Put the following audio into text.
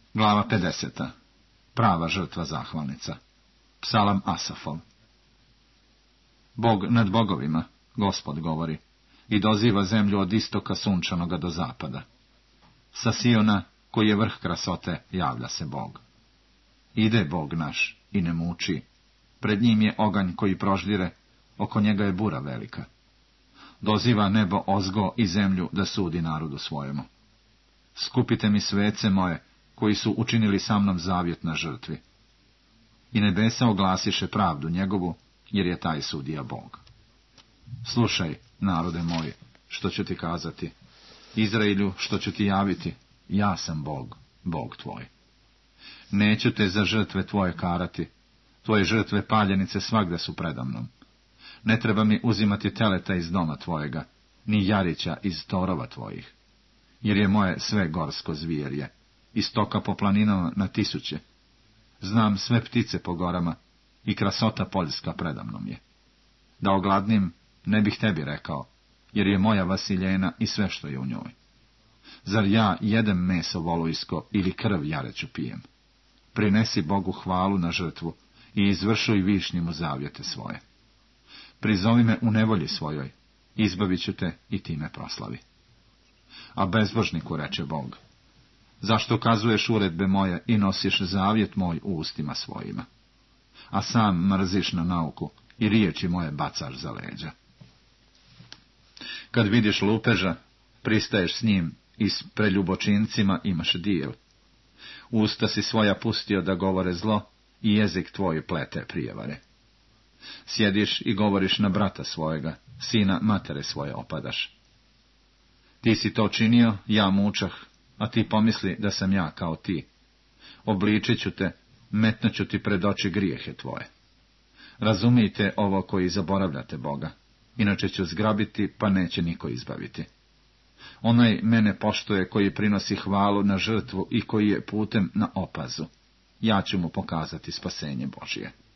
Glava 50. Prava žrtva zahvalnica. Psalam Asafov. Bog nad bogovima, Gospod govori, i doziva zemlju od istoka sunčanoga do zapada. Sa Siona, koji je vrh krasote, javlja se Bog. Ide Bog naš i ne muči. Pred njim je oganj koji proždire, oko njega je bura velika. Doziva nebo ozgo i zemlju da sudi narodu svojemu. Skupite mi svece moje, koji su učinili sa mnom zavjet na žrtvi. I nebesa oglasiše pravdu njegovu, jer je taj sudija Bog. Slušaj, narode moji, što ću ti kazati. Izraelju, što ću ti javiti, ja sam Bog, Bog tvoj. Neću te za žrtve tvoje karati, tvoje žrtve paljenice svagda su predamnom. Ne treba mi uzimati teleta iz doma tvojega, ni jarića iz torova tvojih, jer je moje sve gorsko zvijerje, i stoka po planinama na tisuće. Znam sve ptice po gorama, i krasota poljska predamnom je. Da ogladnim, ne bih tebi rekao, jer je moja vasiljena i sve što je u njoj. Zar ja jedem meso volujsko ili krv jareću pijem? Prinesi Bogu hvalu na žrtvu i izvršuj višnji mu zavjete svoje. Prizovi me u nevolji svojoj, izbavit ću te i ti me proslavi. A bezbožniku reče Bog, zašto kazuješ uredbe moje i nosiš zavjet moj u ustima svojima? A sam mrziš na nauku i riječi moje bacaš za leđa. Kad vidiš lupeža, pristaješ s njim i s preljubočincima imaš dijev. Usta si svoja pustio da govore zlo i jezik tvoj plete prijevare. Sjediš i govoriš na brata svojega, sina matere svoje opadaš. Ti si to činio, ja mučah, a ti pomisli da sam ja kao ti. Obličit ću te, metnuću ti pred oči grijehe tvoje. Razumijte ovo koji zaboravljate Boga, inače ću zgrabiti, pa neće niko izbaviti. Onaj mene poštuje koji prinosi hvalu na žrtvu i koji je putem na opazu. Ja ću mu pokazati spasenje Božije.